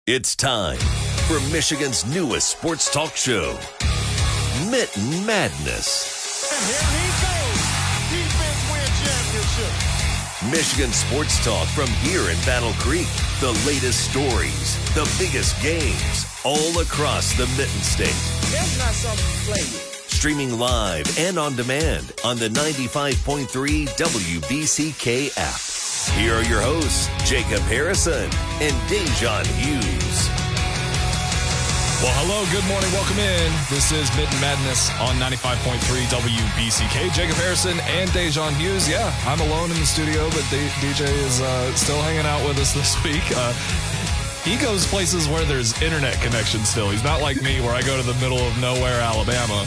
It's time for Michigan's newest sports talk show, Mitten Madness. And here he goes. Defense win championship. Michigan sports talk from here in Battle Creek. The latest stories, the biggest games, all across the Mitten State. That's not something you play with. Streaming live and on demand on the 95.3 WBCK app. Here are your hosts, Jacob Harrison and Dejan Hughes. Well, hello, good morning, welcome in. This is Mitten Madness on 95.3 WBCK. Jacob Harrison and Dejan Hughes. Yeah, I'm alone in the studio, but DJ is still hanging out with us this week. He goes places where there's internet connection still. He's not like me where I go to the middle of nowhere, Alabama,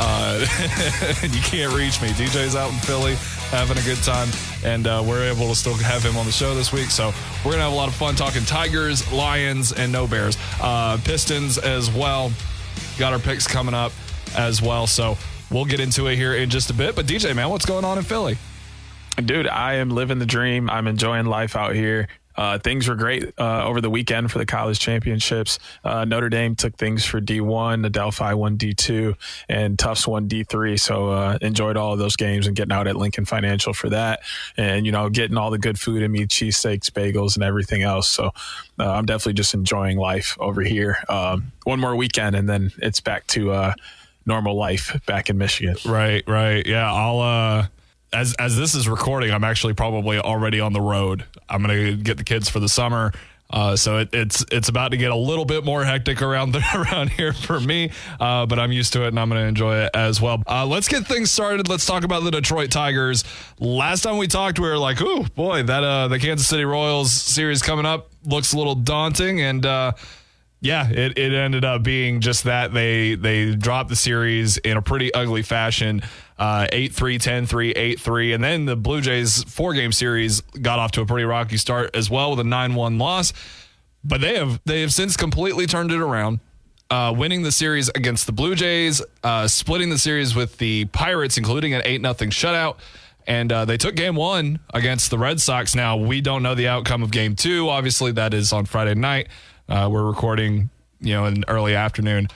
and you can't reach me. DJ's out in Philly having a good time, and we're able to still have him on the show this week. So we're going to have a lot of fun talking Tigers, Lions, and no Bears. Pistons as well. Got our picks coming up as well. So we'll get into it here in just a bit. But DJ, man, what's going on in Philly? Dude, I am living the dream. I'm enjoying life out here. Things were great over the weekend for the college championships. Notre Dame took things for D1, the Delphi won D2, and Tufts won D3. So enjoyed all of those games and getting out at Lincoln Financial for that. And, you know, getting all the good food in me, cheesesteaks, bagels, and everything else. So I'm definitely just enjoying life over here. One more weekend, and then it's back to normal life back in Michigan. Right. Yeah, I'll... As this is recording, I'm actually probably already on the road. I'm going to get the kids for the summer. So it's about to get a little bit more hectic around here for me, but I'm used to it and I'm going to enjoy it as well. Let's get things started. Let's talk about the Detroit Tigers. Last time we talked, we were like, "Ooh, boy, that the Kansas City Royals series coming up looks a little daunting." And yeah, it ended up being just that. They dropped the series in a pretty ugly fashion. 8-3, 10-3, 8-3. And then the Blue Jays 4-game series got off to a pretty rocky start as well with a 9-1 loss. But they have since completely turned it around, winning the series against the Blue Jays, splitting the series with the Pirates, including an 8-0 shutout. And they took game 1 against the Red Sox. Now, we don't know the outcome of game 2. Obviously, that is on Friday night. We're recording, in early afternoon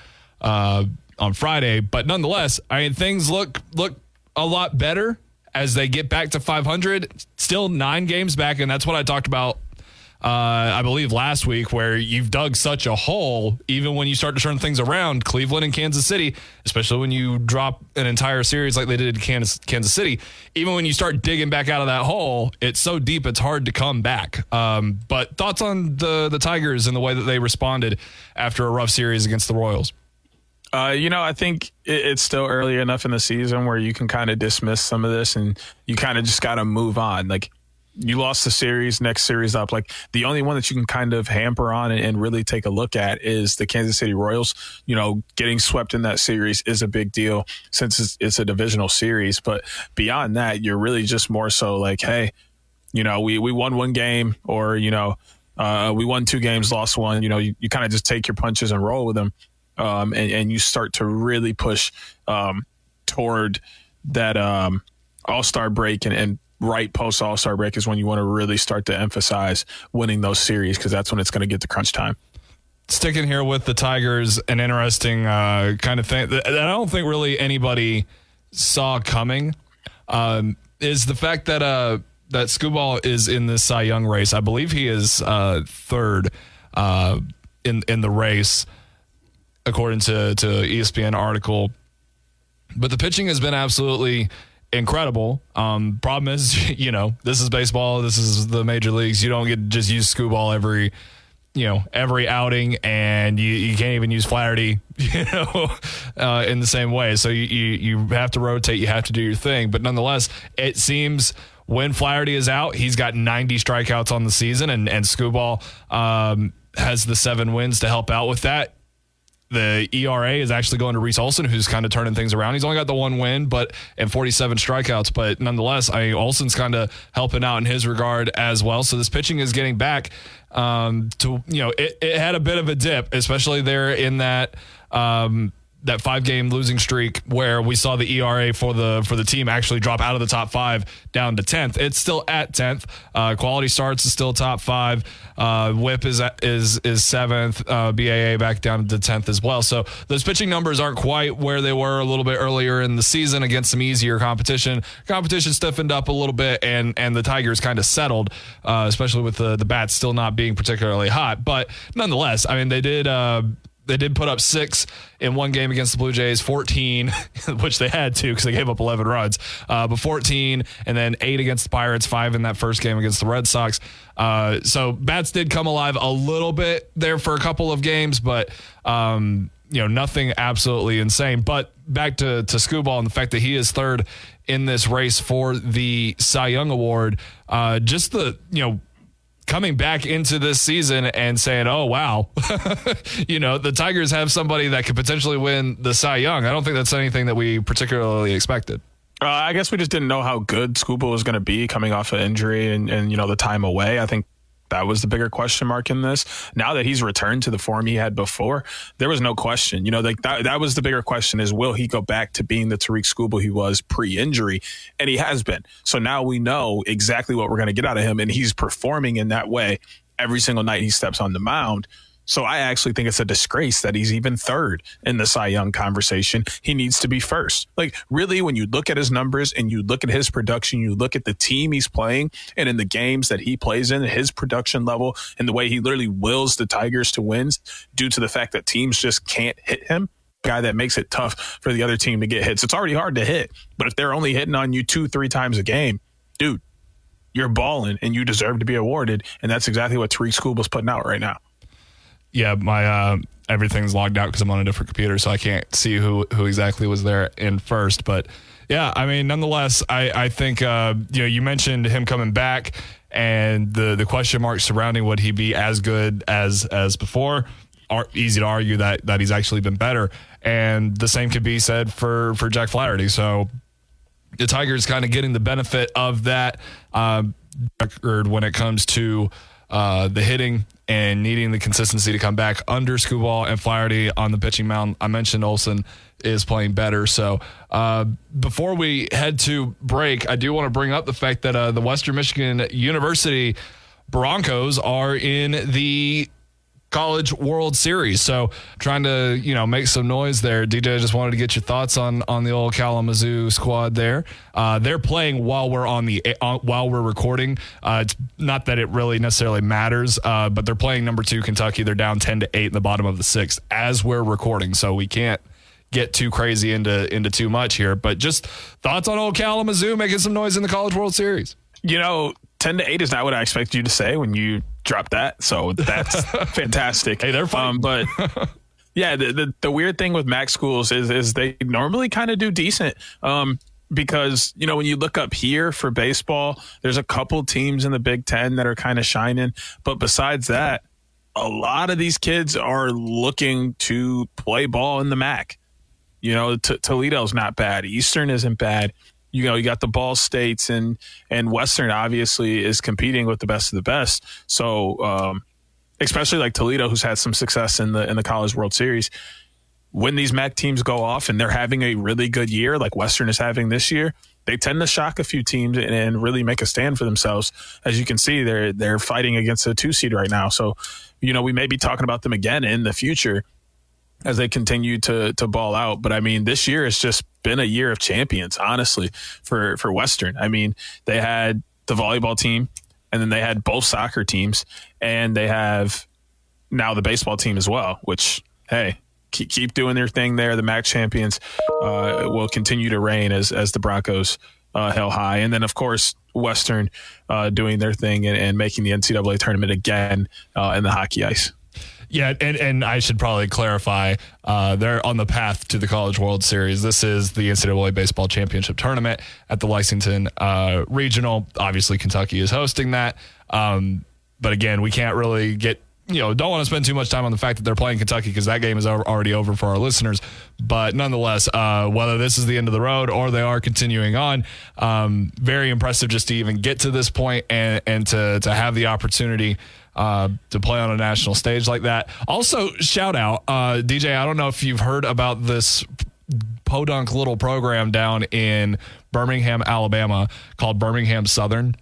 on Friday, but nonetheless, I mean, things look a lot better as they get back to 500. Still 9 games back, and that's what I talked about, I believe, last week, where you've dug such a hole, even when you start to turn things around. Cleveland and Kansas City, especially when you drop an entire series like they did in Kansas City, even when you start digging back out of that hole, it's so deep it's hard to come back. But thoughts on the Tigers and the way that they responded after a rough series against the Royals? I think it's still early enough in the season where you can kind of dismiss some of this and you kind of just got to move on. Like, you lost the series, next series up. Like, the only one that you can kind of hamper on and really take a look at is the Kansas City Royals. Getting swept in that series is a big deal since it's a divisional series. But beyond that, you're really just more so like, hey, we won 1 game, or, we won 2 games, lost 1. You kind of just take your punches and roll with them. And you start to really push toward that All-Star break, and right post All-Star break is when you want to really start to emphasize winning those series, because that's when it's going to get to crunch time. Sticking here with the Tigers, an interesting kind of thing that I don't think really anybody saw coming is the fact that that Skubal is in this Cy Young race. I believe he is third in the race, according to ESPN article. But the pitching has been absolutely incredible. Problem is, this is baseball. This is the major leagues. You don't get to just use Skubal every outing, and you can't even use Flaherty, in the same way. So you have to rotate. You have to do your thing. But nonetheless, it seems when Flaherty is out, he's got 90 strikeouts on the season, and Skubal has the 7 wins to help out with that. The ERA is actually going to Reese Olson, who's kind of turning things around. He's only got the 1 win, and 47 strikeouts. But nonetheless, Olson's kind of helping out in his regard as well. So this pitching is getting back to, it had a bit of a dip, especially there in that that 5-game losing streak where we saw the ERA for the team actually drop out of the top 5 down to 10th. It's still at 10th. Quality starts is still top 5. WHIP is 7th. BAA back down to 10th as well. So those pitching numbers aren't quite where they were a little bit earlier in the season against some easier competition. Competition stiffened up a little bit, and the Tigers kind of settled, especially with the bats still not being particularly hot. But nonetheless, I mean, they did put up 6 in one game against the Blue Jays, 14, which they had to because they gave up 11 runs, but 14, and then 8 against the Pirates, 5 in that first game against the Red Sox. So bats did come alive a little bit there for a couple of games, but nothing absolutely insane. But back to Skubal and the fact that he is 3rd in this race for the Cy Young Award, just coming back into this season and saying, oh, wow, the Tigers have somebody that could potentially win the Cy Young. I don't think that's anything that we particularly expected. I guess we just didn't know how good Skubal was going to be coming off an injury and the time away. I think that was the bigger question mark in this. Now that he's returned to the form he had before, there was no question. That was the bigger question is, will he go back to being the Tarik Skubal he was pre-injury? And he has been. So now we know exactly what we're going to get out of him, and he's performing in that way every single night he steps on the mound. So I actually think it's a disgrace that he's even 3rd in the Cy Young conversation. He needs to be 1st. Like, really, when you look at his numbers and you look at his production, you look at the team he's playing and in the games that he plays in, his production level and the way he literally wills the Tigers to wins due to the fact that teams just can't hit him. Guy that makes it tough for the other team to get hits. It's already hard to hit, but if they're only hitting on you 2-3 times a game, dude, you're balling and you deserve to be awarded. And that's exactly what Tarik Skubal's putting out right now. Yeah, my everything's logged out because I'm on a different computer, so I can't see who exactly was there in first. But yeah, I mean, nonetheless, I think you mentioned him coming back and the question marks surrounding would he be as good as before. Easy to argue that he's actually been better, and the same could be said for Jack Flaherty. So the Tigers kind of getting the benefit of that record when it comes to the hitting and needing the consistency to come back under Skubal and Flaherty on the pitching mound. I mentioned Olsen is playing better. So before we head to break, I do want to bring up the fact that the Western Michigan University Broncos are in the College World Series. So trying to, make some noise there. DJ, just wanted to get your thoughts on the old Kalamazoo squad there. They're playing while we're while we're recording. It's not that it really necessarily matters, but they're playing number 2 Kentucky. They're down 10-8 in the bottom of the 6th as we're recording. So we can't get too crazy into too much here, but just thoughts on old Kalamazoo making some noise in the College World Series. 10-8 is not what I expected you to say when you dropped that. So that's fantastic. Hey, they're fine. But yeah, the weird thing with MAC schools is they normally kind of do decent. Because, when you look up here for baseball, there's a couple teams in the Big Ten that are kind of shining. But besides that, a lot of these kids are looking to play ball in the MAC. Toledo's not bad. Eastern isn't bad. You got the Ball States and Western obviously is competing with the best of the best. So especially like Toledo, who's had some success in the College World Series, when these MAC teams go off and they're having a really good year, like Western is having this year, they tend to shock a few teams and really make a stand for themselves. As you can see, they're fighting against a 2 seed right now. So, we may be talking about them again in the future as they continue to ball out. But I mean, this year has just been a year of champions, honestly, for Western. I mean, they had the volleyball team, and then they had both soccer teams, and they have now the baseball team as well, which, hey, keep doing their thing there. The MAC champions will continue to reign as the Broncos held high. And then, of course, Western doing their thing and making the NCAA tournament again in the hockey ice. Yeah, and I should probably clarify, they're on the path to the College World Series. This is the NCAA Baseball Championship Tournament at the Lexington Regional. Obviously, Kentucky is hosting that. But again, we can't really get, don't want to spend too much time on the fact that they're playing Kentucky because that game is already over for our listeners. But nonetheless, whether this is the end of the road or they are continuing on, very impressive just to even get to this point and to have the opportunity to play on a national stage like that. Also, shout out, DJ, I don't know if you've heard about this podunk little program down in Birmingham, Alabama called Birmingham Southern,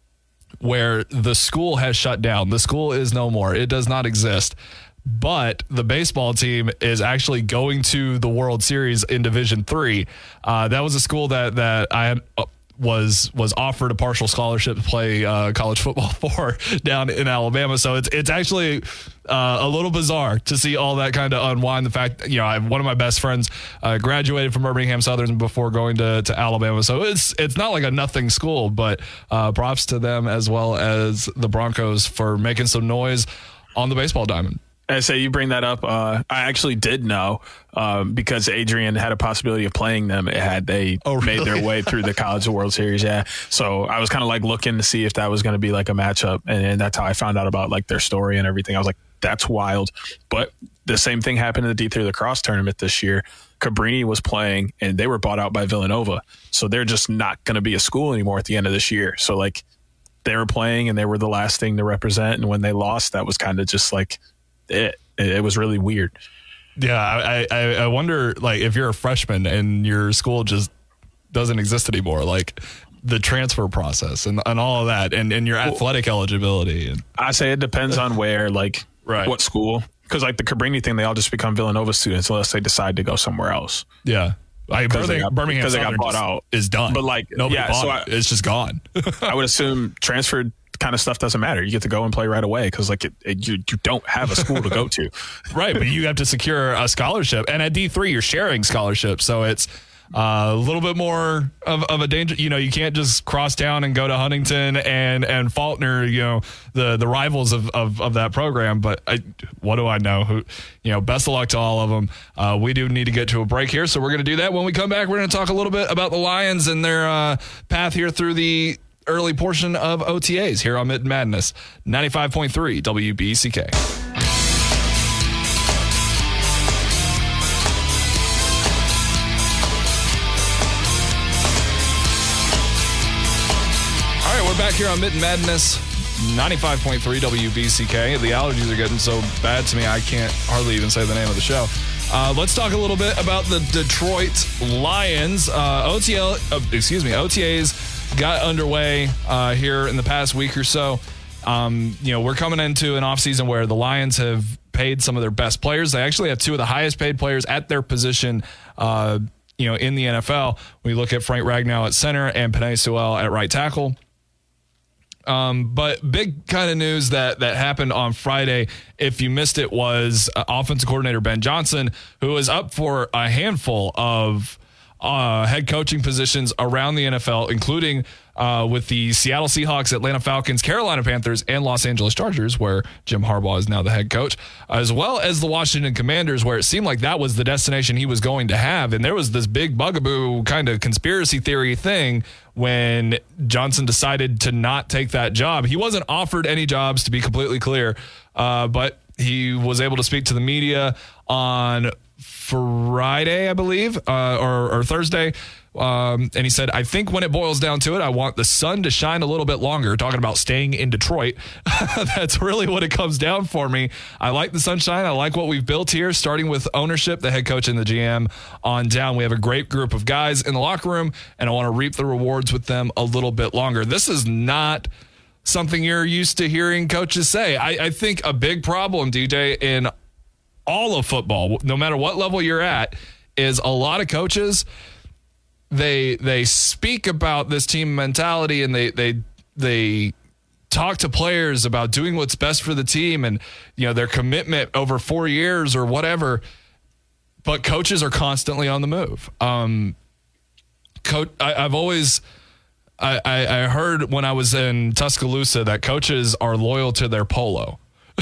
where the school has shut down. The school is no more. It does not exist. But the baseball team is actually going to the World Series in Division III. That was a school that I had was offered a partial scholarship to play college football for down in Alabama. So it's actually a little bizarre to see all that kind of unwind. The fact, one of my best friends graduated from Birmingham Southern before going to Alabama. So it's not like a nothing school, but props to them as well as the Broncos for making some noise on the baseball diamond. I say you bring that up. I actually did know because Adrian had a possibility of playing them. They made their way through the College World Series. Yeah. So I was kind of like looking to see if that was going to be like a matchup. And that's how I found out about like their story and everything. I was like, that's wild. But the same thing happened in the D3 lacrosse tournament this year. Cabrini was playing and they were bought out by Villanova. So they're just not going to be a school anymore at the end of this year. So like they were playing and they were the last thing to represent. And when they lost, that was kind of just like, it was really weird. Yeah, I wonder, like, if you're a freshman and your school just doesn't exist anymore, like the transfer process and all of that, and your athletic eligibility. And I say it depends on where, like, what school. Because, like, the Cabrini thing, they all just become Villanova students unless they decide to go somewhere else. Yeah. Birmingham they got bought out is done. But, like, nobody bought it. It's just gone. I would assume transferred kind of stuff doesn't matter. You get to go and play right away because like you don't have a school to go to. Right, but you have to secure a scholarship, and at D3 you're sharing scholarships, so it's a little bit more of a danger. You can't just cross town and go to Huntington and Faulkner, the rivals of that program. But what do I know? Best of luck to all of them. We do need to get to a break here, so we're going to do that. When we come back, we're going to talk a little bit about the Lions and their path here through the early portion of OTAs here on Mitten Madness, 95.3 WBCK. All right, we're back here on Mitten Madness, 95.3 WBCK. The allergies are getting so bad to me, I can't hardly even say the name of the show. Let's talk a little bit about the Detroit Lions. OTAs got underway here in the past week or so. We're coming into an offseason where the Lions have paid some of their best players. They actually have two of the highest paid players at their position, in the NFL. We look at Frank Ragnow at center and Penei Sewell at right tackle. But big kind of news that happened on Friday, if you missed it, was offensive coordinator Ben Johnson, who is up for a handful of head coaching positions around the NFL, including with the Seattle Seahawks, Atlanta Falcons, Carolina Panthers, and Los Angeles Chargers, where Jim Harbaugh is now the head coach, as well as the Washington Commanders, where it seemed like that was the destination he was going to have. And there was this big bugaboo kind of conspiracy theory thing when Johnson decided to not take that job. He wasn't offered any jobs, to be completely clear, but he was able to speak to the media on Friday, I believe, or Thursday. And he said, I think when it boils down to it, I want the sun to shine a little bit longer, talking about staying in Detroit. That's really what it comes down for me. I like the sunshine. I like what we've built here, starting with ownership, the head coach and the GM on down. We have a great group of guys in the locker room, and I want to reap the rewards with them a little bit longer. This is not something you're used to hearing coaches say. I think a big problem, DJ, in all of football, no matter what level you're at, is a lot of coaches, they speak about this team mentality, and they talk to players about doing what's best for the team and their commitment over 4 years or whatever. But coaches are constantly on the move. I heard when I was in Tuscaloosa that coaches are loyal to their polo.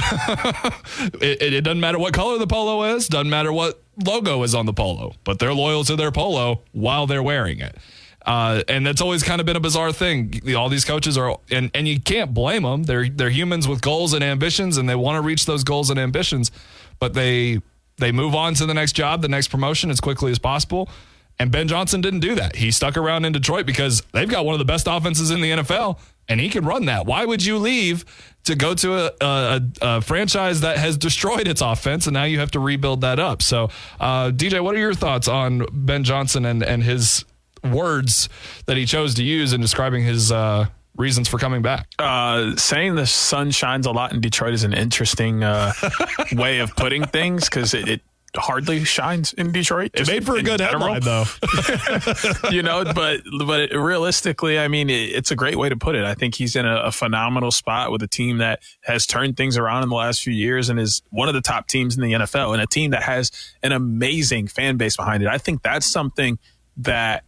It doesn't matter what color the polo is, doesn't matter what logo is on the polo, but they're loyal to their polo while they're wearing it. And that's always kind of been a bizarre thing. All these coaches are, and you can't blame them. They're humans with goals and ambitions, and they want to reach those goals and ambitions, but they move on to the next job, the next promotion as quickly as possible. And Ben Johnson didn't do that. He stuck around in Detroit because they've got one of the best offenses in the NFL, and he can run that. Why would you leave to go to a franchise that has destroyed its offense, and now you have to rebuild that up? So, DJ, what are your thoughts on Ben Johnson and his words that he chose to use in describing his reasons for coming back? Saying the sun shines a lot in Detroit is an interesting way of putting things, because it hardly shines in Detroit. It made for a good headline, though. But realistically, I mean, it's a great way to put it. I think he's in a phenomenal spot with a team that has turned things around in the last few years and is one of the top teams in the NFL, and a team that has an amazing fan base behind it. I think that's something that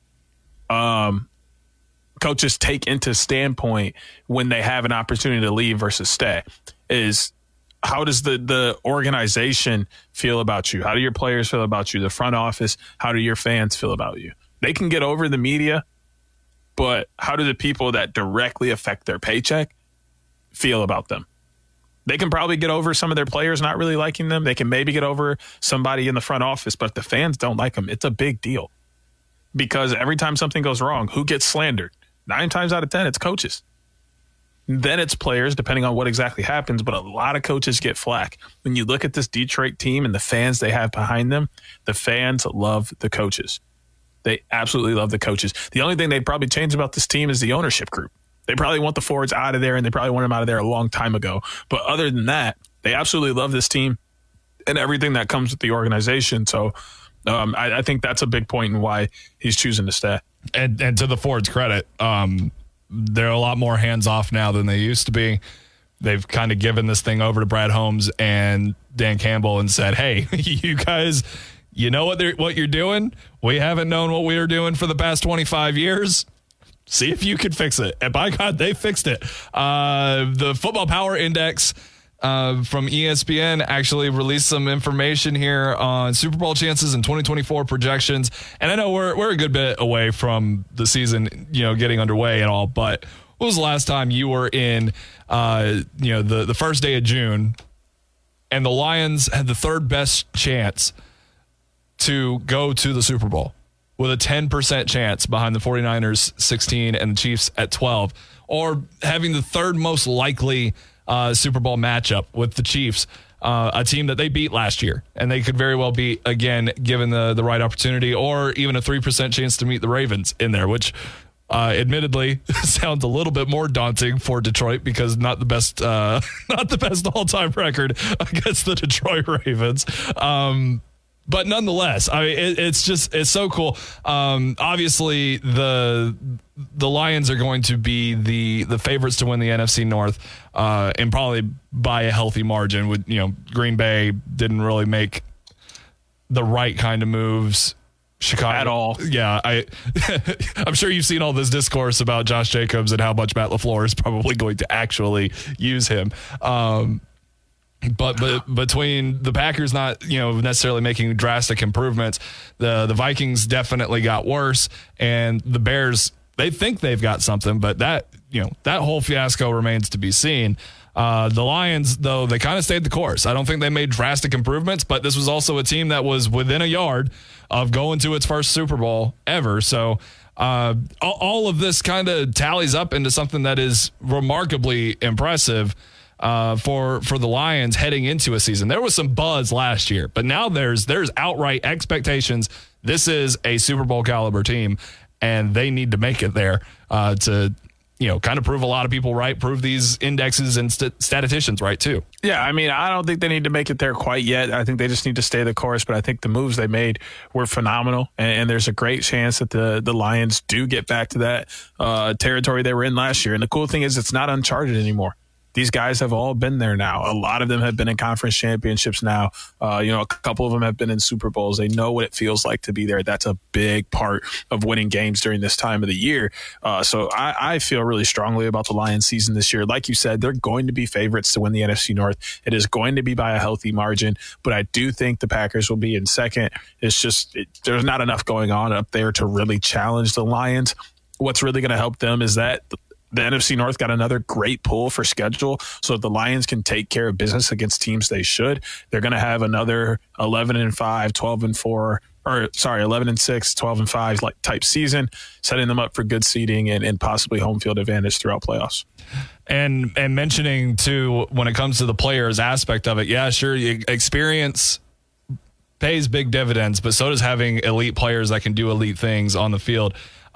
coaches take into standpoint when they have an opportunity to leave versus stay. Is how does the organization feel about you? How do your players feel about you? The front office, how do your fans feel about you? They can get over the media, but how do the people that directly affect their paycheck feel about them? They can probably get over some of their players not really liking them. They can maybe get over somebody in the front office, but if the fans don't like them, it's a big deal. Because every time something goes wrong, who gets slandered? 9 times out of 10, it's coaches. Then it's players, depending on what exactly happens, but a lot of coaches get flack. When you look at this Detroit team and the fans they have behind them, the fans love the coaches. They absolutely love the coaches. The only thing they'd probably change about this team is the ownership group. They probably want the forwards out of there, and they probably want them out of there a long time ago. But other than that, they absolutely love this team and everything that comes with the organization. So I think that's a big point in why he's choosing to stay. And to the Fords' credit, they're a lot more hands-off now than they used to be. They've kind of given this thing over to Brad Holmes and Dan Campbell and said, hey, you guys, you know what you're doing? We haven't known what we were doing for the past 25 years. See if you can fix it. And by God, they fixed it. The Football Power Index from ESPN actually released some information here on Super Bowl chances and 2024 projections. And I know we're a good bit away from the season, getting underway and all, but when was the last time you were in, the first day of June and the Lions had the third best chance to go to the Super Bowl with a 10% chance behind the 49ers 16 and the Chiefs at 12, or having the third most likely Super Bowl matchup with the Chiefs, a team that they beat last year, and they could very well beat again given the right opportunity, or even a 3% chance to meet the Ravens in there, which admittedly sounds a little bit more daunting for Detroit because not the best all-time record against the Detroit Ravens. But nonetheless, it's so cool. Obviously, the Lions are going to be the favorites to win the NFC North, and probably by a healthy margin. With Green Bay didn't really make the right kind of moves. Chicago at all. Yeah, I'm sure you've seen all this discourse about Josh Jacobs and how much Matt LaFleur is probably going to actually use him. But between the Packers not necessarily making drastic improvements, the Vikings definitely got worse, and the Bears, they think they've got something, but that whole fiasco remains to be seen. The Lions, though, they kind of stayed the course. I don't think they made drastic improvements, but this was also a team that was within a yard of going to its first Super Bowl ever. So all of this kind of tallies up into something that is remarkably impressive for the Lions heading into a season. There was some buzz last year, but now there's outright expectations. This is a Super Bowl caliber team, and they need to make it there to kind of prove a lot of people right, prove these indexes and statisticians right too. Yeah, I mean, I don't think they need to make it there quite yet. I think they just need to stay the course, but I think the moves they made were phenomenal, and there's a great chance that the Lions do get back to that territory they were in last year. And the cool thing is it's not uncharted anymore. These guys have all been there now. A lot of them have been in conference championships now. A couple of them have been in Super Bowls. They know what it feels like to be there. That's a big part of winning games during this time of the year. So I feel really strongly about the Lions season this year. Like you said, they're going to be favorites to win the NFC North. It is going to be by a healthy margin, but I do think the Packers will be in second. It's just there's not enough going on up there to really challenge the Lions. What's really going to help them is that the NFC North got another great pull for schedule, so if the Lions can take care of business against teams they should, they're going to have another 11-5, 12-4 11-6, 12-5 like type season, setting them up for good seeding and possibly home field advantage throughout playoffs. And mentioning too, when it comes to the players aspect of it, yeah, sure, experience pays big dividends, but so does having elite players that can do elite things on the field.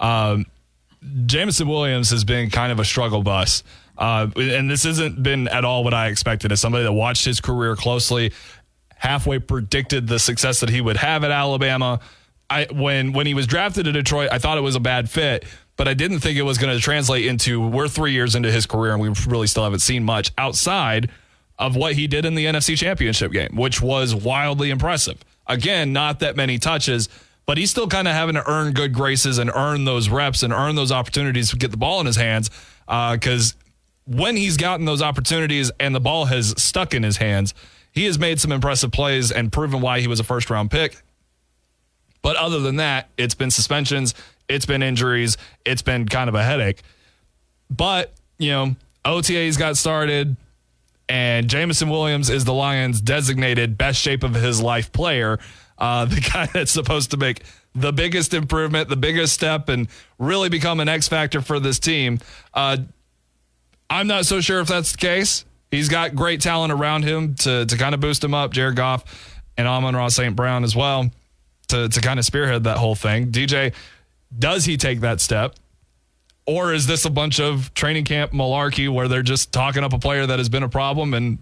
Jameson Williams has been kind of a struggle bus. And this hasn't been at all what I expected. As somebody that watched his career closely, halfway predicted the success that he would have at Alabama. When he was drafted to Detroit, I thought it was a bad fit, but I didn't think it was going to translate into, we're 3 years into his career and we really still haven't seen much outside of what he did in the NFC Championship game, which was wildly impressive. Again, not that many touches, but he's still kind of having to earn good graces and earn those reps and earn those opportunities to get the ball in his hands, because when he's gotten those opportunities and the ball has stuck in his hands, he has made some impressive plays and proven why he was a first-round pick. But other than that, it's been suspensions, it's been injuries, it's been kind of a headache. But, OTAs got started, and Jameson Williams is the Lions' designated best shape of his life player, the guy that's supposed to make the biggest improvement, the biggest step, and really become an X factor for this team. I'm not so sure if that's the case. He's got great talent around him to kind of boost him up, Jared Goff and Amon-Ra St. Brown as well, to kind of spearhead that whole thing. DJ, does he take that step? Or is this a bunch of training camp malarkey where they're just talking up a player that has been a problem and,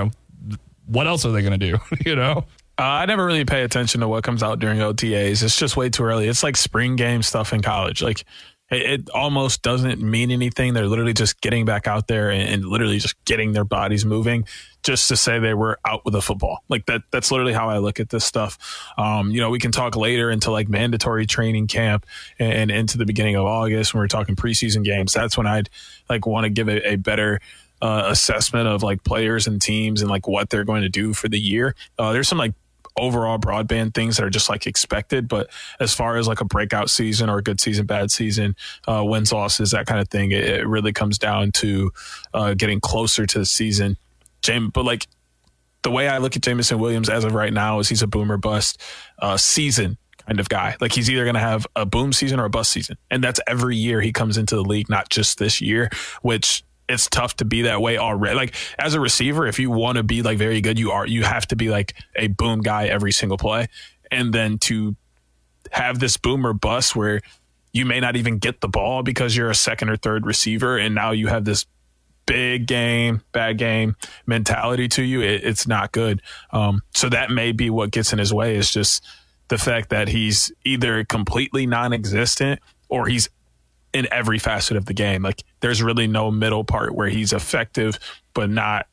what else are they going to do, I never really pay attention to what comes out during OTAs. It's just way too early. It's like spring game stuff in college. Like, it almost doesn't mean anything. They're literally just getting back out there and literally just getting their bodies moving just to say they were out with a football. Like that's literally how I look at this stuff. We can talk later into like mandatory training camp and into the beginning of August when we're talking preseason games. That's when I'd like want to give a better assessment of like players and teams and like what they're going to do for the year. There's some like overall broadband things that are just like expected, but as far as like a breakout season or a good season, bad season, wins, losses, that kind of thing, it really comes down to getting closer to the season. But like the way I look at Jameson Williams as of right now is he's a boom or bust season kind of guy. Like he's either going to have a boom season or a bust season, and that's every year he comes into the league, not just this year, which it's tough to be that way already. Like as a receiver, if you want to be like very good, you have to be like a boom guy every single play. And then to have this boom or bust where you may not even get the ball because you're a second or third receiver, and now you have this big game, bad game mentality to you, it's not good. So that may be what gets in his way, is just the fact that he's either completely non-existent or he's in every facet of the game. Like there's really no middle part where he's effective, but not,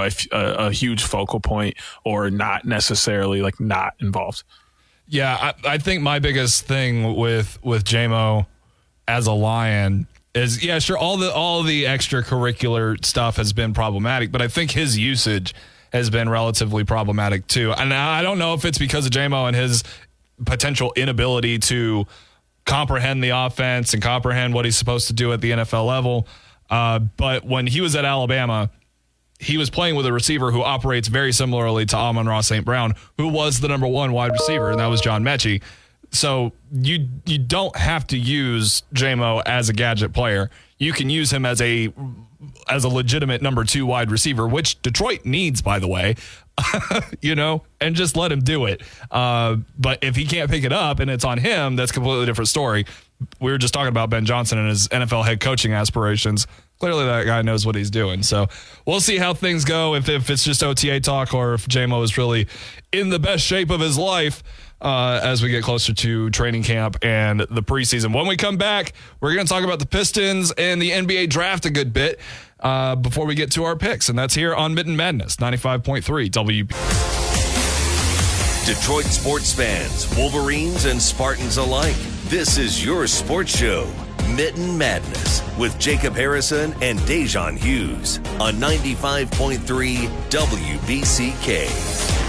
a huge focal point, or not necessarily like not involved. Yeah. I think my biggest thing with JMO as a Lion is, yeah, sure, all the extracurricular stuff has been problematic, but I think his usage has been relatively problematic too. And I don't know if it's because of JMO and his potential inability to comprehend the offense and comprehend what he's supposed to do at the NFL level. But when he was at Alabama, he was playing with a receiver who operates very similarly to Amon-Ra St. Brown, who was the number one wide receiver, and that was John Mechie. So you don't have to use JMO as a gadget player. You can use him as a legitimate number two wide receiver, which Detroit needs, by the way, and just let him do it. But if he can't pick it up and it's on him, that's a completely different story. We were just talking about Ben Johnson and his NFL head coaching aspirations. Clearly that guy knows what he's doing. So we'll see how things go, if it's just OTA talk or if JMO is really in the best shape of his life as we get closer to training camp and the preseason. When we come back, we're going to talk about the Pistons and the NBA draft a good bit before we get to our picks. And that's here on Mitten Madness, 95.3 WB. Detroit sports fans, Wolverines and Spartans alike, this is your sports show, Mitten Madness, with Jacob Harrison and Dejan Hughes on 95.3 WBCK.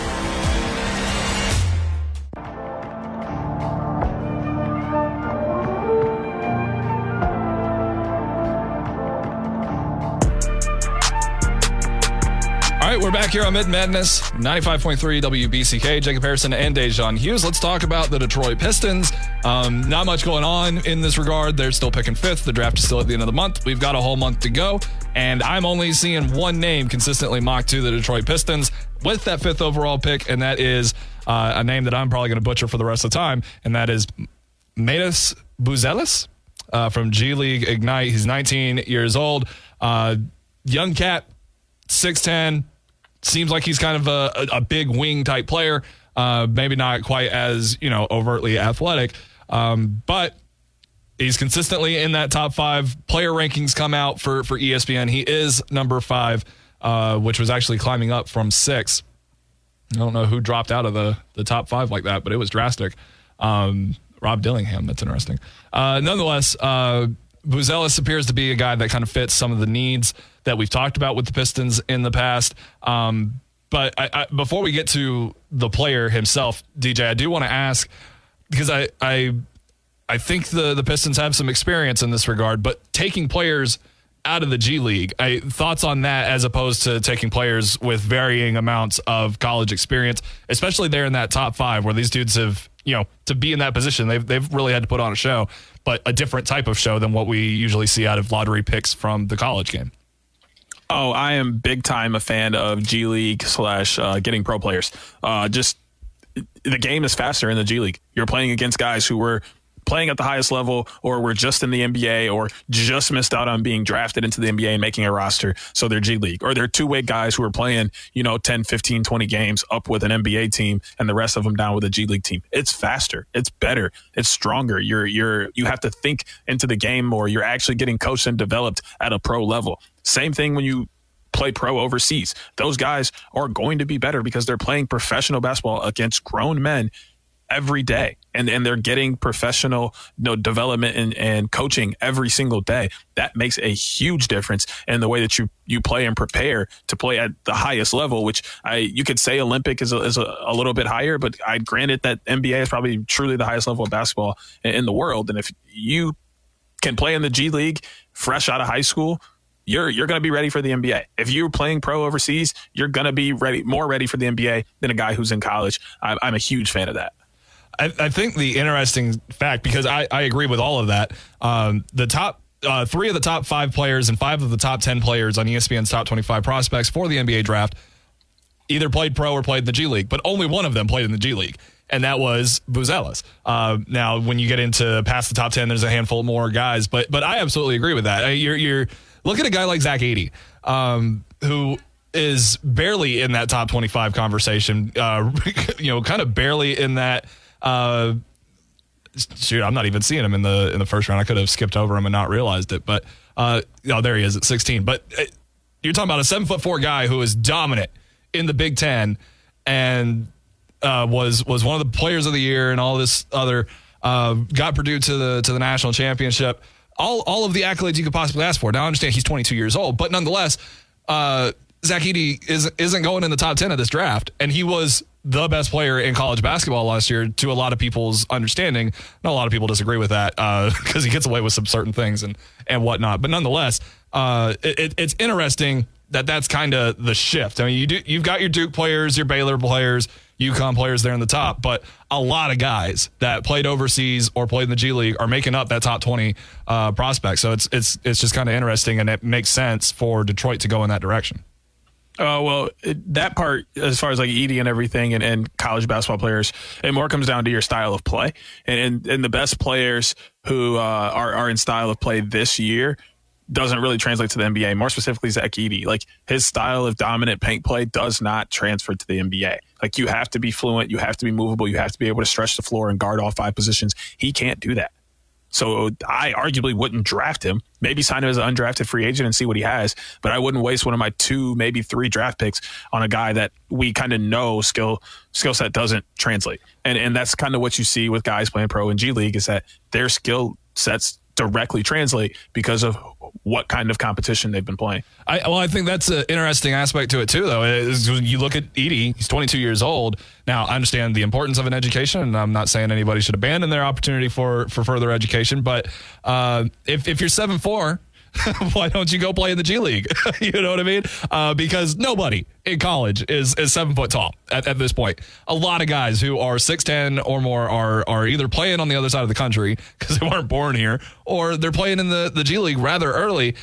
We're back here on Mid Madness, 95.3 WBCK. Jacob Harrison and Dejan Hughes. Let's talk about the Detroit Pistons. Not much going on in this regard. They're still picking fifth. The draft is still at the end of the month. We've got a whole month to go, and I'm only seeing one name consistently mocked to the Detroit Pistons with that fifth overall pick, and that is a name that I'm probably going to butcher for the rest of the time, and that is Matas Buzelis from G League Ignite. He's 19 years old. Young cat, 6'10", seems like he's kind of a big wing type player. Maybe not quite as, overtly athletic, but he's consistently in that top 5. Player rankings come out for ESPN. He is number 5, which was actually climbing up from 6. I don't know who dropped out of the top 5 like that, but it was drastic. Rob Dillingham, that's interesting. Nonetheless, Buzelis appears to be a guy that kind of fits some of the needs that we've talked about with the Pistons in the past. But I, before we get to the player himself, DJ, I do want to ask, because I think the Pistons have some experience in this regard, but taking players out of the G League, thoughts on that as opposed to taking players with varying amounts of college experience, especially there in that top 5 where these dudes have, to be in that position, they've really had to put on a show, but a different type of show than what we usually see out of lottery picks from the college game. Oh, I am big time a fan of G League / getting pro players. Just the game is faster in the G League. You're playing against guys who were playing at the highest level or were just in the NBA or just missed out on being drafted into the NBA and making a roster. So they're G League, or they're two-way guys who are playing, 10, 15, 20 games up with an NBA team and the rest of them down with a G League team. It's faster. It's better. It's stronger. You have to think into the game more. You're actually getting coached and developed at a pro level. Same thing when you play pro overseas. Those guys are going to be better because they're playing professional basketball against grown men every day, and they're getting professional development and coaching every single day. That makes a huge difference in the way that you play and prepare to play at the highest level, which you could say Olympic is a little bit higher, but I granted that NBA is probably truly the highest level of basketball in the world. And if you can play in the G League fresh out of high school, you're going to be ready for the NBA. If you're playing pro overseas, you're going to be more ready for the NBA than a guy who's in college. I'm a huge fan of that. I think the interesting fact, because I agree with all of that, the top 3 of the top 5 players and 5 of the top 10 players on ESPN's top 25 prospects for the NBA draft either played pro or played in the G League, but only one of them played in the G League, and that was Buzelis. Now, when you get into past the top 10, there's a handful more guys, but I absolutely agree with that. You're look at a guy like Zach Edey, who is barely in that top 25 conversation, kind of barely in that. Shoot, I'm not even seeing him in the first round. I could have skipped over him and not realized it, but there he is at 16. But you're talking about a 7'4" guy who is dominant in the Big Ten and was one of the players of the year and all this other. Got Purdue to the national championship. All of the accolades you could possibly ask for. Now I understand he's 22 years old, but nonetheless, Zach Edey isn't going in the top 10 of this draft, and he was the best player in college basketball last year to a lot of people's understanding. Not a lot of people disagree with that because he gets away with some certain things and whatnot. But nonetheless, it's interesting that's kind of the shift. I mean, you've got your Duke players, your Baylor players, UConn players there in the top, but a lot of guys that played overseas or played in the G League are making up that top 20 prospect. So it's just kind of interesting, and it makes sense for Detroit to go in that direction. That part, as far as like Edey and everything and college basketball players, it more comes down to your style of play. And the best players who are in style of play this year doesn't really translate to the NBA, more specifically Zach Edey. Like, his style of dominant paint play does not transfer to the NBA. Like, you have to be fluent, you have to be movable, you have to be able to stretch the floor and guard all 5 positions. He can't do that. So I arguably wouldn't draft him. Maybe sign him as an undrafted free agent and see what he has. But I wouldn't waste one of my 2, maybe 3 draft picks on a guy that we kind of know skill set doesn't translate. And that's kind of what you see with guys playing pro in G League, is that their skill sets directly translate because of what kind of competition they've been playing. I think that's an interesting aspect to it too, though. Is when you look at Edey, he's 22 years old. Now, I understand the importance of an education, and I'm not saying anybody should abandon their opportunity for further education, but if you're 7'4", why don't you go play in the G League? You know what I mean? Because nobody in college is 7 foot tall at this point. A lot of guys who are 6'10" or more are either playing on the other side of the country because they weren't born here, or they're playing in the G League rather early.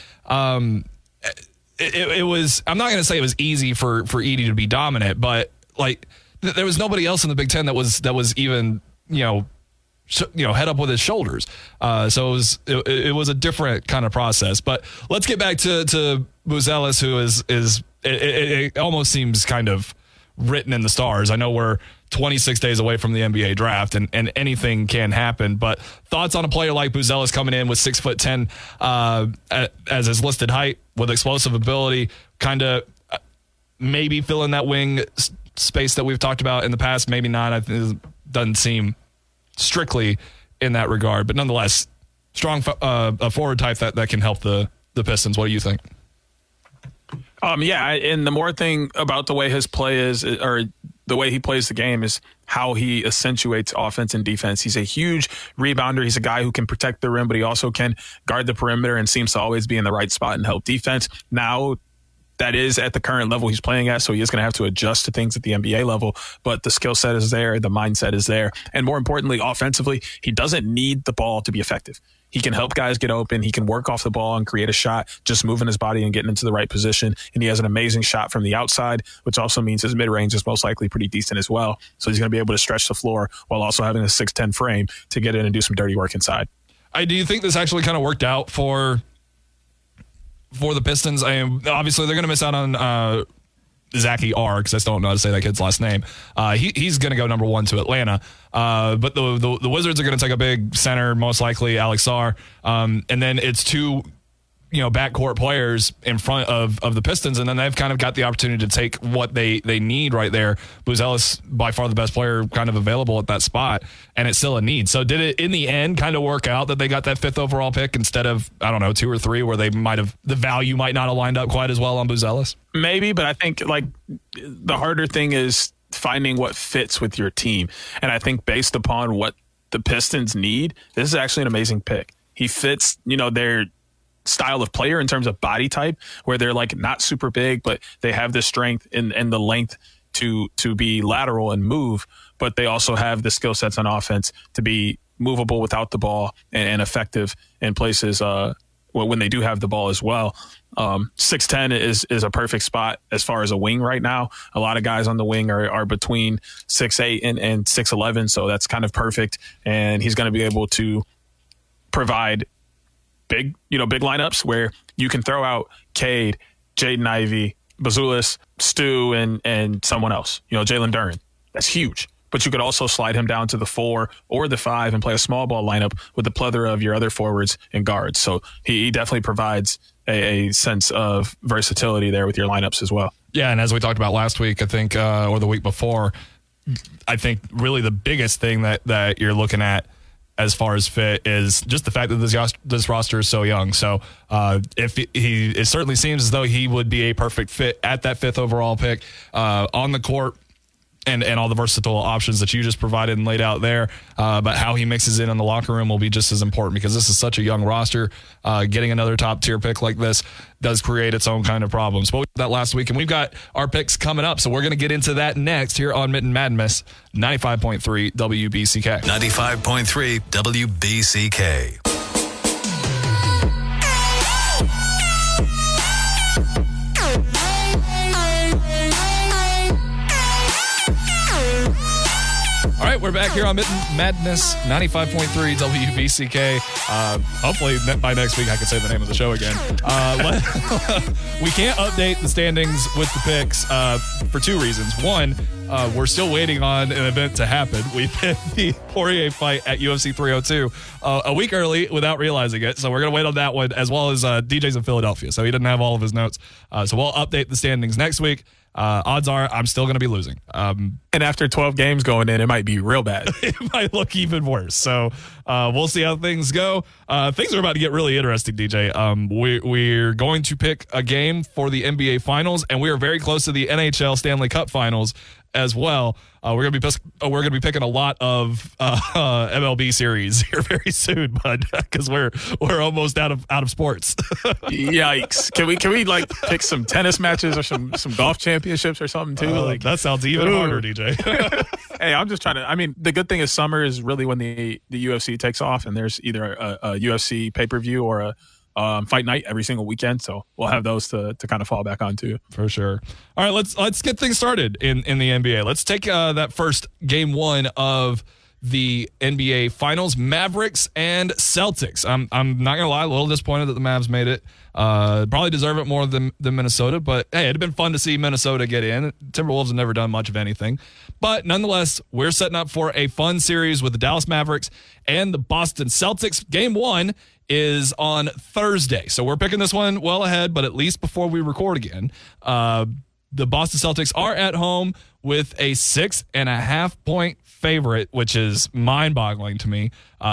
It was, I'm not going to say it was easy for Edey to be dominant, but like there was nobody else in the Big Ten that was even, head up with his shoulders. So it was a different kind of process. But let's get back to Buzelis, who it almost seems kind of written in the stars. I know we're 26 days away from the NBA draft, and anything can happen. But thoughts on a player like Buzelis coming in with 6'10" as his listed height, with explosive ability, kind of maybe filling that wing space that we've talked about in the past. Maybe not. It doesn't seem strictly in that regard, but nonetheless, strong a forward type that can help the Pistons. What do you think? And the more thing about the way his play is, or the way he plays the game, is how he accentuates offense and defense. He's a huge rebounder. He's a guy who can protect the rim, but he also can guard the perimeter and seems to always be in the right spot and help defense. Now, that is at the current level he's playing at, so he is going to have to adjust to things at the NBA level, but the skill set is there, the mindset is there, and more importantly, offensively, he doesn't need the ball to be effective. He can help guys get open. He can work off the ball and create a shot, just moving his body and getting into the right position, and he has an amazing shot from the outside, which also means his mid-range is most likely pretty decent as well, so he's going to be able to stretch the floor while also having a 6'10" frame to get in and do some dirty work inside. Do you think this actually kind of worked out for the Pistons? Obviously, they're going to miss out on Zachy R, because I still don't know how to say that kid's last name. He's going to go number 1 to Atlanta. But the Wizards are going to take a big center, most likely Alex Sarr. And then it's two backcourt players in front of the Pistons, and then they've kind of got the opportunity to take what they need right there. Buzelis, by far the best player kind of available at that spot, and it's still a need. So did it in the end kind of work out that they got that 5th overall pick instead of, 2 or 3, where they might have, the value might not have lined up quite as well on Buzelis? Maybe, but I think the harder thing is finding what fits with your team. And I think based upon what the Pistons need, this is actually an amazing pick. He fits, their style of player in terms of body type, where they're not super big, but they have the strength and the length to be lateral and move, but they also have the skill sets on offense to be movable without the ball and effective in places when they do have the ball as well. 6'10" is a perfect spot as far as a wing right now. A lot of guys on the wing are between 6'8" and 6'11", so that's kind of perfect, and he's going to be able to provide big lineups where you can throw out Cade, Jaden Ivey, Buzelis, Stu, and someone else, Jalen Duren. That's huge. But you could also slide him down to the 4 or the 5 and play a small ball lineup with the plethora of your other forwards and guards. So he definitely provides a sense of versatility there with your lineups as well. Yeah, and as we talked about last week, I think, or the week before, I think really the biggest thing that you're looking at as far as fit is just the fact that this roster is so young. So it certainly seems as though he would be a perfect fit at that 5th overall pick on the court. And all the versatile options that you just provided and laid out there. But how he mixes in the locker room will be just as important, because this is such a young roster. Getting another top-tier pick like this does create its own kind of problems. But we did that last week, and we've got our picks coming up. So we're going to get into that next here on Mitten Madness, 95.3 WBCK. 95.3 WBCK. All right, we're back here on Mitten Madness, 95.3 WBCK. Hopefully by next week I can say the name of the show again. We can't update the standings with the picks for 2 reasons. One, we're still waiting on an event to happen. We picked the Poirier fight at UFC 302 a week early without realizing it. So we're going to wait on that one, as well as DJ's in Philadelphia. So he didn't have all of his notes. So we'll update the standings next week. Odds are I'm still going to be losing. And after 12 games going in, it might be real bad. It might look even worse. So we'll see how things go. Things are about to get really interesting, DJ. We're going to pick a game for the NBA Finals, and we are very close to the NHL Stanley Cup Finals as well. We're gonna be picking a lot of MLB series here very soon, bud, because we're almost out of sports. Yikes! Can we like pick some tennis matches or some golf championships or something too? That sounds even harder, DJ. Hey, I'm just trying to. I mean, the good thing is summer is really when the UFC takes off, and there's either a UFC pay-per-view or a fight night every single weekend, so we'll have those to kind of fall back on too. For sure. All right, let's get things started in the NBA. Let's take that first game one of the NBA Finals, Mavericks and Celtics. I'm not gonna lie, a little disappointed that the Mavs made it. Probably deserve it more than Minnesota, but hey, it'd have been fun to see Minnesota get in. Timberwolves have never done much of anything, but nonetheless, we're setting up for a fun series with the Dallas Mavericks and the Boston Celtics. Game one is on Thursday. So we're picking this one well ahead, but at least before we record again. The Boston Celtics are at home with a 6.5 point favorite, which is mind-boggling to me.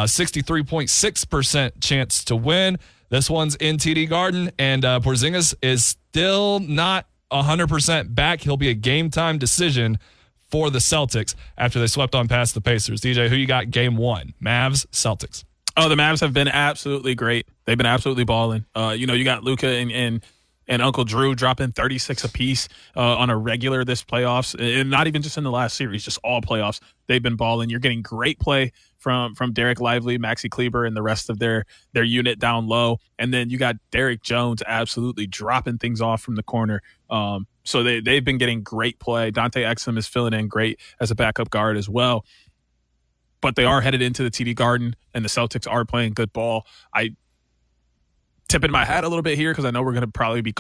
63.6% chance to win. This one's in TD Garden, and Porzingis is still not 100% back. He'll be a game-time decision for the Celtics after they swept on past the Pacers. DJ, who you got game one? Mavs, Celtics. Oh, the Mavs have been absolutely great. They've been absolutely balling. You got Luka and Uncle Drew dropping 36 apiece on a regular this playoffs, and not even just in the last series, just all playoffs. They've been balling. You're getting great play from Derek Lively, Maxi Kleber, and the rest of their unit down low. And then you got Derek Jones absolutely dropping things off from the corner. So they've been getting great play. Dante Exum is filling in great as a backup guard as well. But they are headed into the TD Garden, and the Celtics are playing good ball. I tipping my hat a little bit here because I know we're going to probably be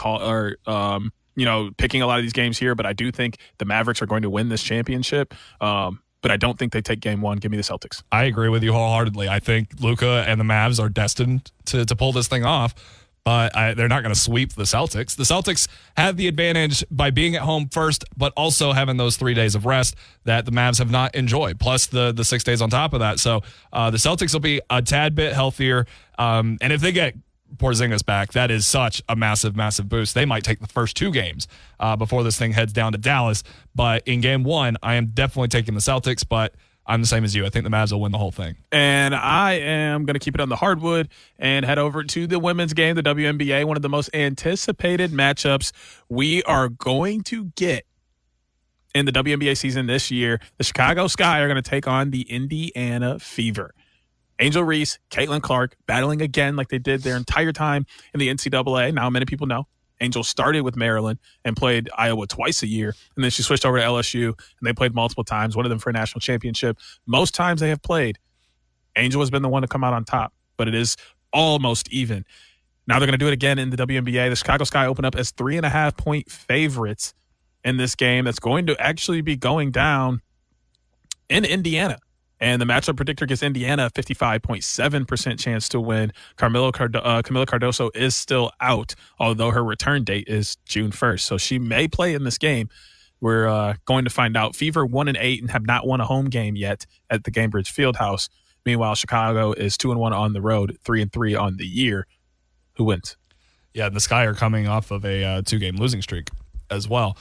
picking a lot of these games here, but I do think the Mavericks are going to win this championship. But I don't think they take game one. Give me the Celtics. I agree with you wholeheartedly. I think Luka and the Mavs are destined to pull this thing off, but they're not going to sweep the Celtics. The Celtics have the advantage by being at home first, but also having those 3 days of rest that the Mavs have not enjoyed, plus the 6 days on top of that. So the Celtics will be a tad bit healthier. And if they get Porzingis back, that is such a massive boost. They might take the first two games before this thing heads down to Dallas. But in game one, I am definitely taking the Celtics, but I'm the same as you. I think the Mavs will win the whole thing. And I am going to keep it on the hardwood and head over to the women's game, the WNBA, one of the most anticipated matchups we are going to get in the WNBA season this year. The Chicago Sky are going to take on the Indiana Fever. Angel Reese, Caitlin Clark battling again like they did their entire time in the NCAA. Now many people know Angel started with Maryland and played Iowa twice a year, and then she switched over to LSU, and they played multiple times, one of them for a national championship. Most times they have played, Angel has been the one to come out on top, but it is almost even. Now they're going to do it again in the WNBA. The Chicago Sky open up as 3.5 point favorites in this game that's going to actually be going down in Indiana. And the matchup predictor gives Indiana a 55.7% chance to win. Camila Cardoso is still out, although her return date is June 1st. So she may play in this game. We're going to find out. Fever 1-8 and have not won a home game yet at the Gainbridge Fieldhouse. Meanwhile, Chicago is 2-1 on the road, 3-3 on the year. Who wins? Yeah, the Sky are coming off of a 2-game losing streak as well.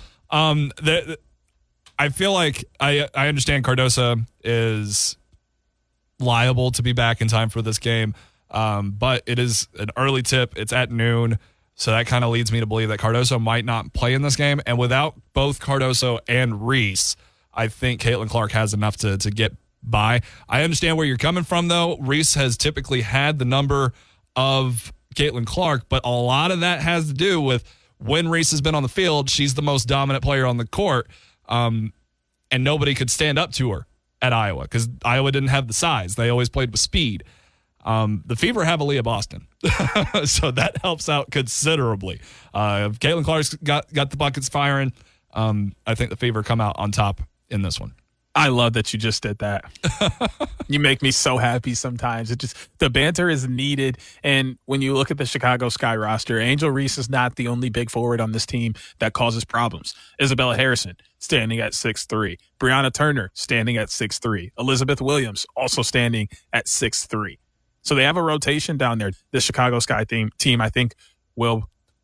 I feel like I understand Cardoso is liable to be back in time for this game, but it is an early tip. It's at noon, so that kind of leads me to believe that Cardoso might not play in this game. And without both Cardoso and Reese, I think Caitlin Clark has enough to get by. I understand where you're coming from, though. Reese has typically had the number of Caitlin Clark, but a lot of that has to do with when Reese has been on the field, she's the most dominant player on the court. And nobody could stand up to her at Iowa because Iowa didn't have the size. They always played with speed. The Fever have Aaliyah Boston, so that helps out considerably. If Caitlin Clark's got the buckets firing, I think the Fever come out on top in this one. I love that you just did that. You make me so happy sometimes. The banter is needed. And when you look at the Chicago Sky roster, Angel Reese is not the only big forward on this team that causes problems. Isabella Harrison, standing at 6'3". Brianna Turner, standing at 6'3". Elizabeth Williams, also standing at 6'3". So they have a rotation down there. The Chicago Sky team, I think, will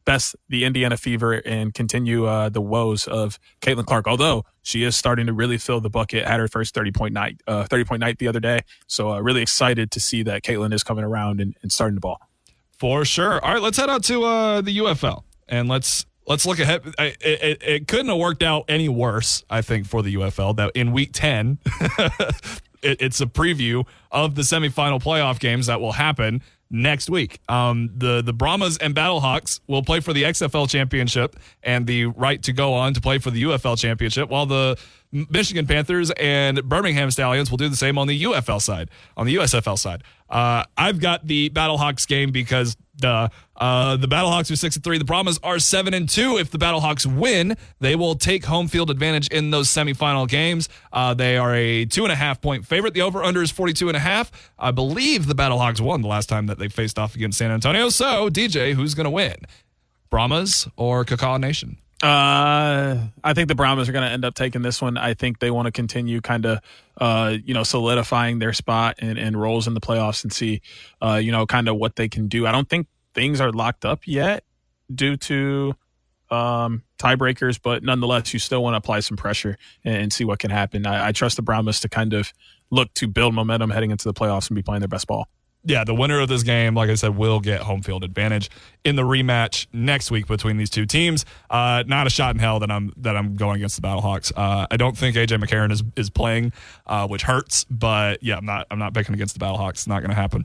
best the Indiana Fever and continue the woes of Caitlin Clark, although she is starting to really fill the bucket at her first 30-point night the other day. So really excited to see that Caitlin is coming around and starting the ball. For sure. All right, let's head out to the UFL, and let's look ahead. It couldn't have worked out any worse, I think, for the UFL. That in Week 10, it's a preview of the semifinal playoff games that will happen next week. The Brahmas and Battlehawks will play for the XFL championship and the right to go on to play for the UFL championship, while the Michigan Panthers and Birmingham Stallions will do the same on the UFL side, on the USFL side. I've got the Battlehawks game because the Battlehawks are 6-3. The Brahmas are 7-2. If the Battlehawks win, they will take home field advantage in those semifinal games. They are a 2.5-point favorite. The over-under is 42.5. I believe the Battlehawks won the last time that they faced off against San Antonio. So, DJ, who's going to win? Brahmas or Cacao Nation? I think the Brahmas are going to end up taking this one. I think they want to continue kind of, solidifying their spot and roles in the playoffs and see, kind of what they can do. I don't think things are locked up yet due to tiebreakers, but nonetheless, you still want to apply some pressure and see what can happen. I trust the Brahmas to kind of look to build momentum heading into the playoffs and be playing their best ball. Yeah, the winner of this game, like I said, will get home field advantage in the rematch next week between these two teams. Not a shot in hell that I'm going against the Battlehawks. I don't think AJ McCarron is playing, which hurts. But yeah, I'm not picking against the Battlehawks. It's not going to happen.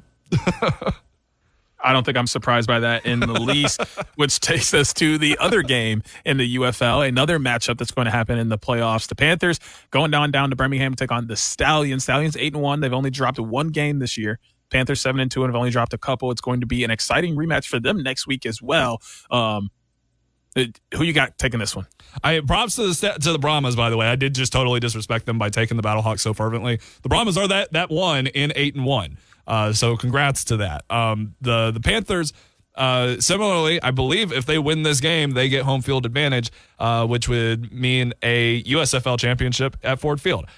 I don't think I'm surprised by that in the least, which takes us to the other game in the UFL, another matchup that's going to happen in the playoffs. The Panthers going down to Birmingham to take on the Stallions. Stallions 8-1. They've only dropped one game this year. Panthers 7-2 and have only dropped a couple. It's going to be an exciting rematch for them next week as well. Who you got taking this one? Props to the Brahmas, by the way. I did just totally disrespect them by taking the Battlehawks so fervently. The Brahmas are that one in 8-1. So congrats to that. The Panthers, similarly, I believe if they win this game, they get home field advantage, which would mean a USFL championship at Ford Field.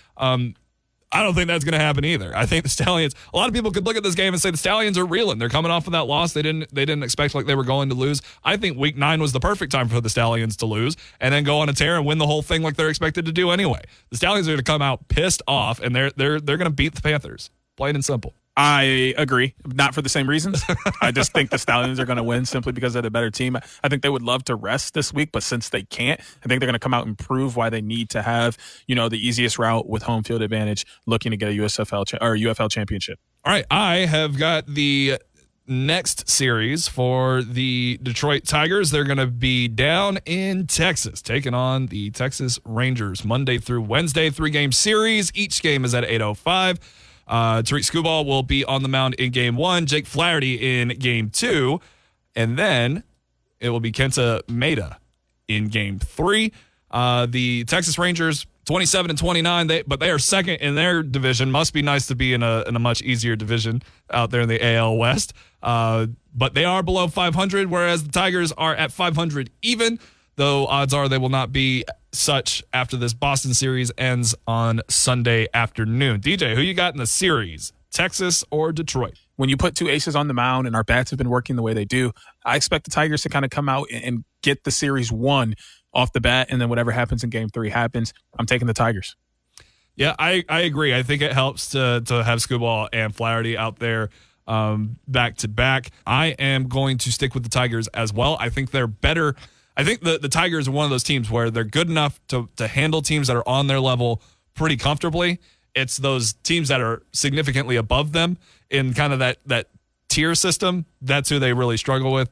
I don't think that's going to happen either. I think the Stallions, a lot of people could look at this game and say the Stallions are reeling. They're coming off of that loss. They didn't expect like they were going to lose. I think Week 9 was the perfect time for the Stallions to lose and then go on a tear and win the whole thing like they're expected to do anyway. The Stallions are going to come out pissed off, and they're going to beat the Panthers, plain and simple. I agree. Not for the same reasons. I just think the Stallions are going to win simply because they're the better team. I think they would love to rest this week, but since they can't, I think they're going to come out and prove why they need to have, the easiest route with home field advantage, looking to get a UFL championship. All right. I have got the next series for the Detroit Tigers. They're going to be down in Texas, taking on the Texas Rangers Monday through Wednesday, 3-game series. Each game is at 8:05. Tariq Skubal will be on the mound in Game 1, Jake Flaherty in Game 2, and then it will be Kenta Maeda in Game 3. The Texas Rangers, 27-29, but they are second in their division. Must be nice to be in a much easier division out there in the AL West. But they are below 500, whereas the Tigers are at 500 even, though odds are they will not be such after this Boston series ends on Sunday afternoon. DJ, who you got in the series, Texas or Detroit? When you put two aces on the mound and our bats have been working the way they do, I expect the Tigers to kind of come out and get the series won off the bat, and then whatever happens in Game 3 happens. I'm taking the Tigers. Yeah, I agree. I think it helps to have Skubal and Flaherty out there back to back. I am going to stick with the Tigers as well. I think they're better. I think the Tigers are one of those teams where they're good enough to handle teams that are on their level pretty comfortably. It's those teams that are significantly above them in kind of that tier system. That's who they really struggle with.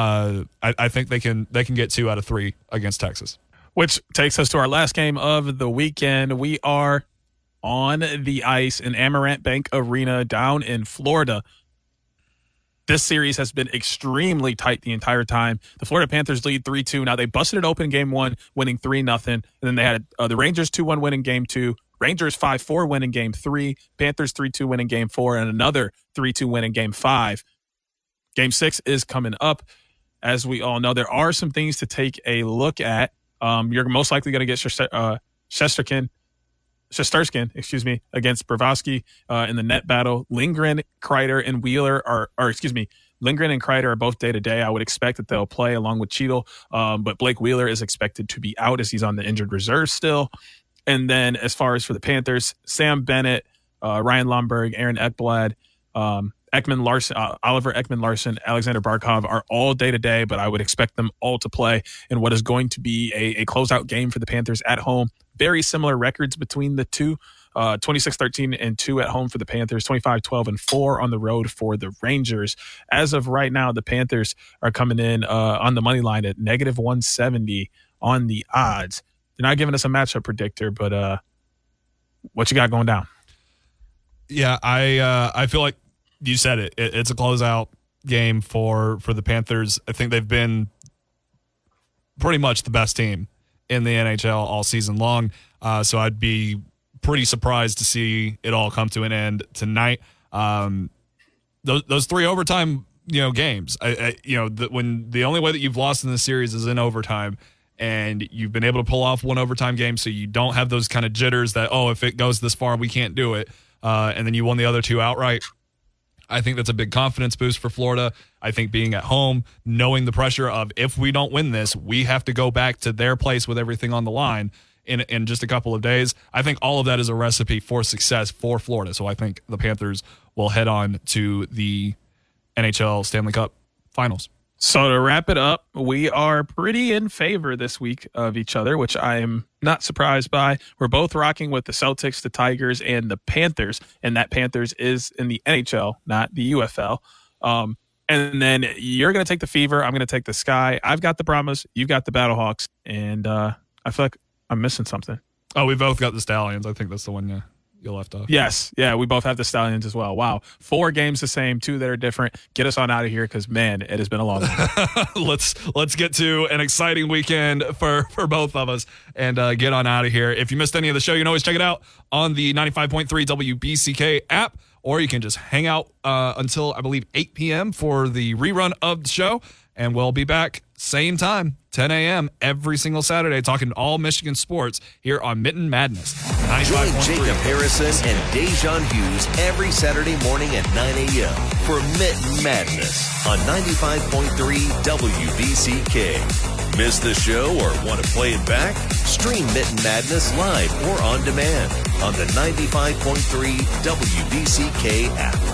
I think they can get 2 out of 3 against Texas. Which takes us to our last game of the weekend. We are on the ice in Amarant Bank Arena down in Florida. This series has been extremely tight the entire time. The Florida Panthers lead 3-2. Now, they busted it open in Game 1, winning 3-0. And then they had the Rangers 2-1 win in Game 2. Rangers 5-4 win in Game 3. Panthers 3-2 win in Game 4. And another 3-2 win in Game 5. Game 6 is coming up. As we all know, there are some things to take a look at. You're most likely going to get Shesterkin, against Bravosky in the net battle. Lindgren, Kreider, and Wheeler Lindgren and Kreider are both day-to-day. I would expect that they'll play along with Cheadle, but Blake Wheeler is expected to be out as he's on the injured reserve still. And then as far as for the Panthers, Sam Bennett, Ryan Lomberg, Aaron Ekblad, Ekman Larson, Oliver Ekman Larson, Alexander Barkov are all day-to-day, but I would expect them all to play in what is going to be a closeout game for the Panthers at home. Very similar records between the two, 26-13-2 at home for the Panthers, 25-12-4 on the road for the Rangers. As of right now, the Panthers are coming in on the money line at -170 on the odds. They're not giving us a matchup predictor, but what you got going down? Yeah, I feel like you said it. It's a closeout game for the Panthers. I think they've been pretty much the best team in the NHL all season long. So I'd be pretty surprised to see it all come to an end tonight. Those 3 overtime, games. When the only way that you've lost in this series is in overtime, and you've been able to pull off one overtime game, so you don't have those kind of jitters that if it goes this far we can't do it. And then you won the other 2 outright. I think that's a big confidence boost for Florida. I think being at home, knowing the pressure of if we don't win this, we have to go back to their place with everything on the line in just a couple of days. I think all of that is a recipe for success for Florida. So I think the Panthers will head on to the NHL Stanley Cup Finals. So to wrap it up, we are pretty in favor this week of each other, which I am not surprised by. We're both rocking with the Celtics, the Tigers, and the Panthers, and that Panthers is in the NHL, not the UFL. And then you're going to take the Fever. I'm going to take the Sky. I've got the Brahmas. You've got the Battlehawks, and I feel like I'm missing something. Oh, we both got the Stallions. I think that's the one you left off. Yes. Yeah, we both have the Stallions as well. Wow. 4 games the same, 2 that are different. Get us on out of here because, man, it has been a long one. Let's get to an exciting weekend for both of us and get on out of here. If you missed any of the show, you can always check it out on the 95.3 WBCK app, or you can just hang out until, I believe, 8 p.m. for the rerun of the show. And we'll be back same time, 10 a.m. every single Saturday, talking all Michigan sports here on Mitten Madness. Join Jacob Harrison and Dejan Hughes every Saturday morning at 9 a.m. for Mitten Madness on 95.3 WBCK. Miss the show or want to play it back? Stream Mitten Madness live or on demand on the 95.3 WBCK app.